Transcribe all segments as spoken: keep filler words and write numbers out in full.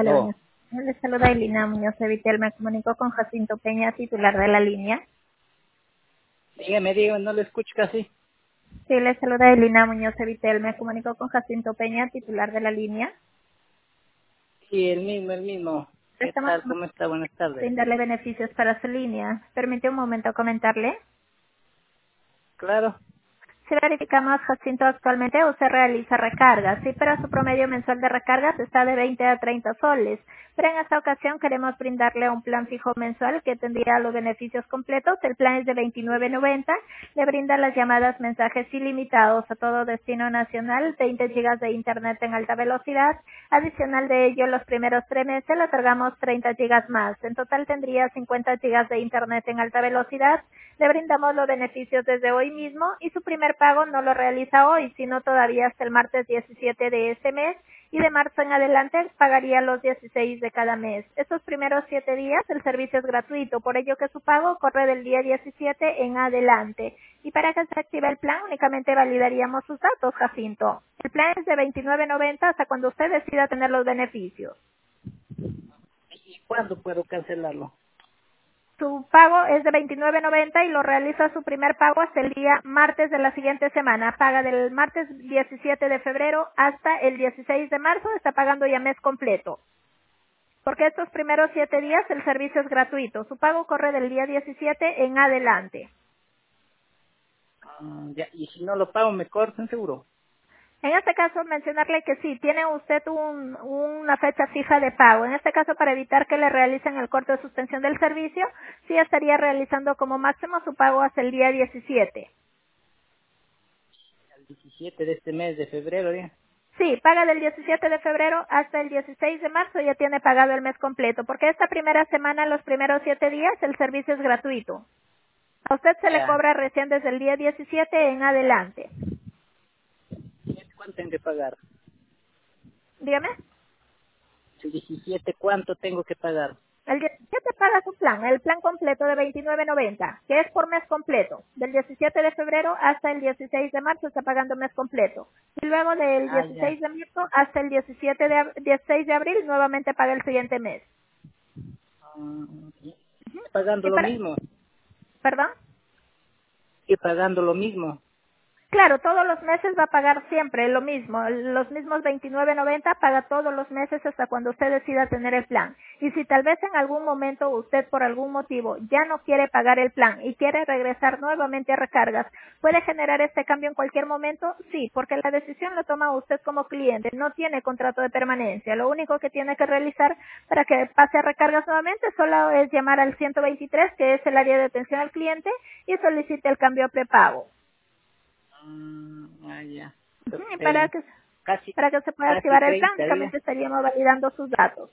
Hola, No, buenas. Les saluda Elina Muñoz de Vitel. Me comunico con Jacinto Peña, titular de la línea. dígame, dígame, no le escucho casi. Sí, les saluda Elina Muñoz de Vitel. Me comunico con Jacinto Peña, titular de la línea. Sí, el mismo, el mismo. ¿Qué Estamos tal? ¿Cómo está? Buenas tardes. sin darle beneficios para su línea. Permite un momento comentarle. Claro. Si verificamos, Jacinto, actualmente usted realiza recargas, sí, pero su promedio mensual de recargas está de veinte a treinta soles. Pero en esta ocasión queremos brindarle un plan fijo mensual que tendría los beneficios completos. El plan es de veintinueve noventa, le brinda las llamadas, mensajes ilimitados a todo destino nacional, veinte gigas de internet en alta velocidad. Adicional de ello, los primeros tres meses le otorgamos treinta gigas más. En total tendría cincuenta gigas de internet en alta velocidad. Le brindamos los beneficios desde hoy mismo y su primer pago no lo realiza hoy, sino todavía hasta el martes diecisiete de ese mes, y de marzo en adelante pagaría los dieciséis de cada mes. Estos primeros siete días el servicio es gratuito, por ello que su pago corre del día diecisiete en adelante. Y para que se active el plan únicamente validaríamos sus datos, Jacinto. El plan es de veintinueve noventa hasta cuando usted decida tener los beneficios. ¿Y cuándo puedo cancelarlo? Su pago es de veintinueve noventa y lo realiza su primer pago hasta el día martes de la siguiente semana. Paga del martes diecisiete de febrero hasta el dieciséis de marzo, está pagando ya mes completo. Porque estos primeros siete días el servicio es gratuito. Su pago corre del día diecisiete en adelante. Ah, ya, y si no lo pago, me cortan seguro. En este caso, mencionarle que sí, tiene usted un- una fecha fija de pago. En este caso, para evitar que le realicen el corte de suspensión del servicio, sí estaría realizando como máximo su pago hasta el día diecisiete. El diecisiete de este mes de febrero, ya. Sí, paga del diecisiete de febrero hasta el dieciséis de marzo, ya tiene pagado el mes completo, porque esta primera semana, los primeros siete días, el servicio es gratuito. A usted se le Ya. cobra recién desde el día diecisiete en adelante. ¿Cuánto tengo que pagar? Dígame. El diecisiete, ¿cuánto tengo que pagar? El diecisiete paga su plan, el plan completo de veintinueve noventa, que es por mes completo. Del diecisiete de febrero hasta el dieciséis de marzo está pagando mes completo. Y luego del Ah, ya. dieciséis de marzo hasta el diecisiete de, ab- dieciséis de abril nuevamente paga el siguiente mes. Ah, y pagando ¿Y lo para, mismo. perdón? Y pagando lo mismo. Claro, todos los meses va a pagar siempre lo mismo, los mismos veintinueve noventa paga todos los meses hasta cuando usted decida tener el plan. Y si tal vez en algún momento usted por algún motivo ya no quiere pagar el plan y quiere regresar nuevamente a recargas, ¿puede generar este cambio en cualquier momento? Sí, porque la decisión la toma usted como cliente, no tiene contrato de permanencia. Lo único que tiene que realizar para que pase a recargas nuevamente solo es llamar al ciento veintitrés, que es el área de atención al cliente, y solicite el cambio a prepago. Ah, ah, ya. Ujú, y para Eh, que casi, para que se pueda casi activar el plan, treinta días. únicamente estaríamos validando sus datos.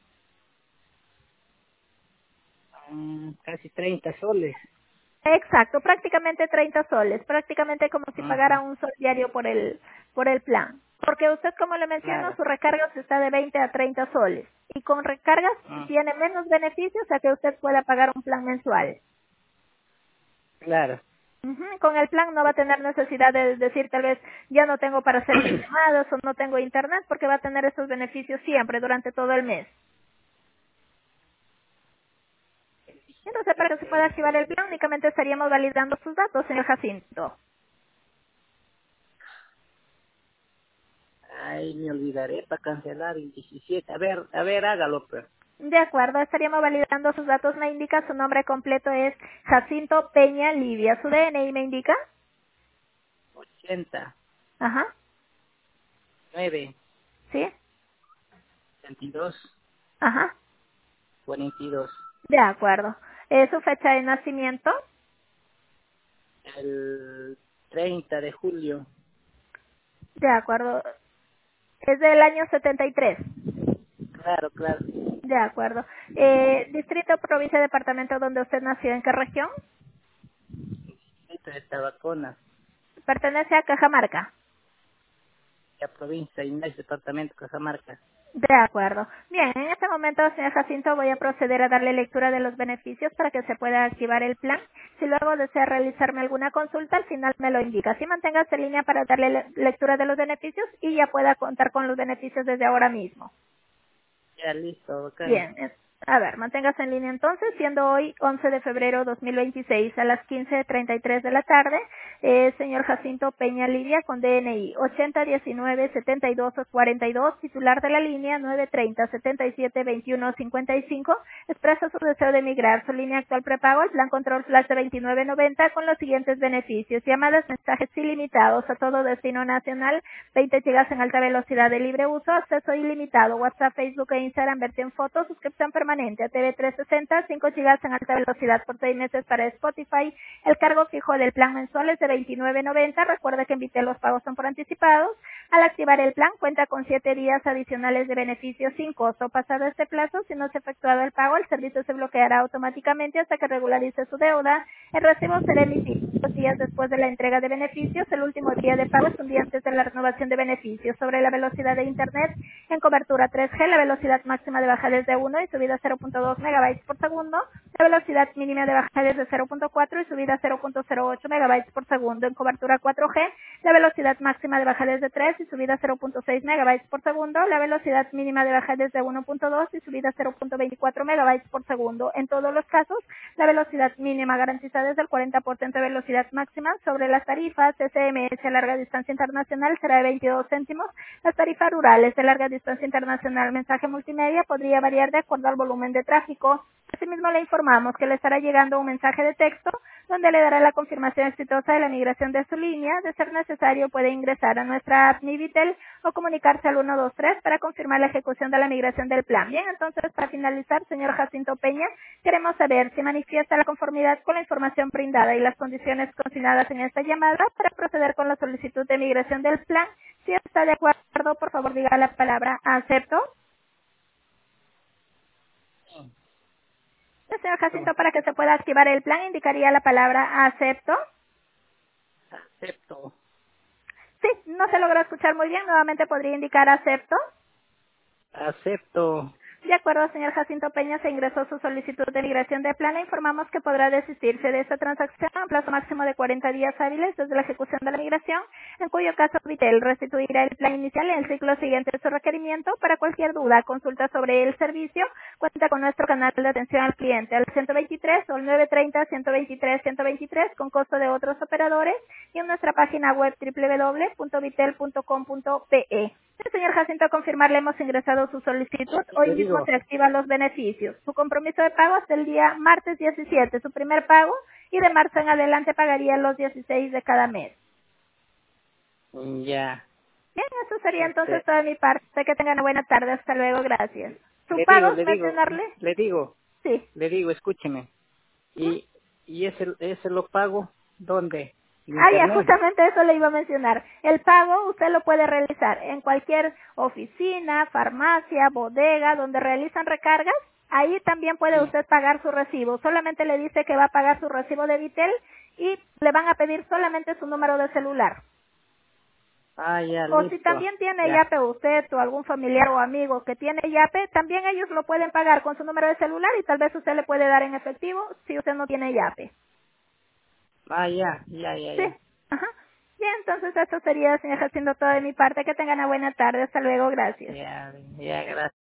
Ah, casi treinta soles. Exacto, prácticamente treinta soles, prácticamente como si pagara Ajá, un sol diario por el por el plan. Porque usted, como le menciono, claro. su recarga está de veinte a treinta soles. Y con recargas Ah, tiene menos beneficios a que usted pueda pagar un plan mensual. claro. Ujú, con el plan no va a tener necesidad de decir tal vez ya no tengo para hacer mis llamadas o no tengo internet, porque va a tener esos beneficios siempre durante todo el mes. Entonces, para que se pueda activar el plan, únicamente estaríamos validando sus datos, señor Jacinto. Ay, me olvidaré para cancelar el diecisiete. A ver, a ver, hágalo, pues. De acuerdo, estaríamos validando sus datos. Me indica su nombre completo es Jacinto Peña Livia. ¿Su D N I me indica? ochenta, Ajá, nueve, sí, veintidós, ajá, cuarenta y dos. de acuerdo. Eh, su fecha de nacimiento, El treinta de julio. de acuerdo. Es del año setenta y tres. Claro, claro. De acuerdo. Eh, distrito, provincia, departamento donde usted nació, ¿en qué región? Distrito de Tabacona, Pertenece a Cajamarca. la provincia de Inés, departamento de Cajamarca. De acuerdo. Bien, en este momento, señor Jacinto, voy a proceder a darle lectura de los beneficios para que se pueda activar el plan. Si luego desea realizarme alguna consulta, al final me lo indica. Así manténgase en línea para darle le- lectura de los beneficios y ya pueda contar con los beneficios desde ahora mismo. Ya, listo, bacán. Bien, es- a ver, manténgase en línea entonces, siendo hoy once de febrero dos mil veintiséis a las quince treinta y tres de la tarde, eh, señor Jacinto Peña Lidia con D N I ochenta diecinueve setenta y dos cuarenta y dos, titular de la línea nueve treinta setenta y siete veintiuno cincuenta y cinco, expresa su deseo de migrar su línea actual prepago al plan Control Flash de veintinueve noventa con los siguientes beneficios: llamadas, mensajes ilimitados a todo destino nacional, veinte gigas en alta velocidad de libre uso, acceso ilimitado, WhatsApp, Facebook e Instagram, versión foto, suscripción permanente a T V trescientos sesenta, cinco gigas en alta velocidad por seis meses para Spotify. El cargo fijo del plan mensual es de veintinueve noventa. Recuerde que en Vitel los pagos son por anticipados. Al activar el plan cuenta con siete días adicionales de beneficios sin costo. Pasado este plazo, si no se ha efectuado el pago, el servicio se bloqueará automáticamente hasta que regularice su deuda. El recibo será emitido dos días después de la entrega de beneficios. El último día de pago es un día antes de la renovación de beneficios. Sobre la velocidad de Internet, en cobertura tres G, la velocidad máxima de bajada es de uno y subida cero punto dos megabytes por segundo. La velocidad mínima de bajada es de cero punto cuatro y subida cero punto cero ocho megabytes por segundo. En cobertura cuatro G, la velocidad máxima de bajada es de tres y subida cero punto seis megabytes por segundo. La velocidad mínima de bajada es de uno punto dos y subida cero punto veinticuatro megabytes por segundo. En todos los casos, la velocidad mínima garantizada es del cuarenta por ciento de velocidad máxima. Sobre las tarifas, S M S a larga distancia internacional será de veintidós céntimos. Las tarifas rurales de larga distancia internacional, mensaje multimedia, podría variar de acuerdo al volumen de tráfico. Asimismo, le informamos que le estará llegando un mensaje de texto donde le dará la confirmación exitosa de la migración de su línea. De ser necesario, puede ingresar a nuestra app Mi Vitel o comunicarse al uno dos tres para confirmar la ejecución de la migración del plan. Bien, entonces, para finalizar, señor Jacinto Peña, queremos saber si manifiesta la conformidad con la información brindada y las condiciones consignadas en esta llamada para proceder con la solicitud de migración del plan. Si está de acuerdo, por favor, diga la palabra acepto. El señor Jacinto, para que se pueda activar el plan, indicaría la palabra acepto. Acepto. Sí, no se logró escuchar muy bien. Nuevamente podría indicar acepto. Acepto. De acuerdo, señor Jacinto Peña, se ingresó su solicitud de migración de plan. Le informamos que podrá desistirse de esta transacción a un plazo máximo de cuarenta días hábiles desde la ejecución de la migración, en cuyo caso Vitel restituirá el plan inicial en el ciclo siguiente de su requerimiento. Para cualquier duda, consulta sobre el servicio, cuenta con nuestro canal de atención al cliente al ciento veintitrés o al nueve treinta ciento veintitrés ciento veintitrés con costo de otros operadores y en nuestra página web doble u doble u doble u punto vitel punto com punto pe. El señor Jacinto, a confirmar, le hemos ingresado su solicitud. Hoy Le mismo digo, se activan los beneficios. Su compromiso de pago hasta el día martes diecisiete, su primer pago, y de marzo en adelante pagaría los dieciséis de cada mes. ya. Bien, eso sería entonces Este, toda mi parte. Que tengan una buena tarde. Hasta luego. Gracias. ¿Su le digo, pago, le digo, mencionarle? le digo, Sí. le digo, escúcheme. Ujú. Y, y ese, ese lo pago, ¿dónde? En Ah, ya, internet. justamente eso le iba a mencionar. El pago usted lo puede realizar en cualquier oficina, farmacia, bodega, donde realizan recargas. Ahí también puede Sí. usted pagar su recibo. Solamente le dice que va a pagar su recibo de Vitel y le van a pedir solamente su número de celular. Ah, ya, O si listo. también tiene Ya. Yape usted o algún familiar o amigo que tiene Yape, también ellos lo pueden pagar con su número de celular y tal vez usted le puede dar en efectivo si usted no tiene Yape. Ah, ya, ya, ya, Sí, ya. ajá. Bien, entonces eso sería, señor, haciendo todo de mi parte. Que tengan una buena tarde. Hasta luego. Gracias. Ya, ya, gracias.